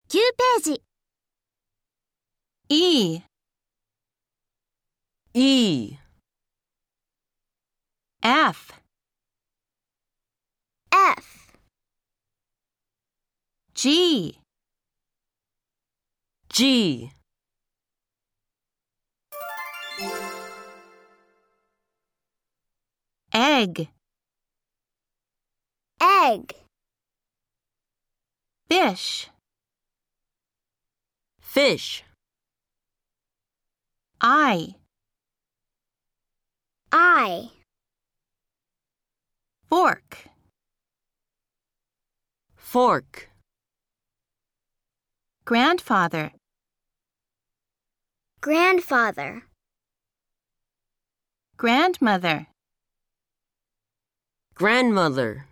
9ページ。 E E F F G G Egg Egg Fish Fish I Fork Fork Grandfather Grandfather Grandmother Grandmother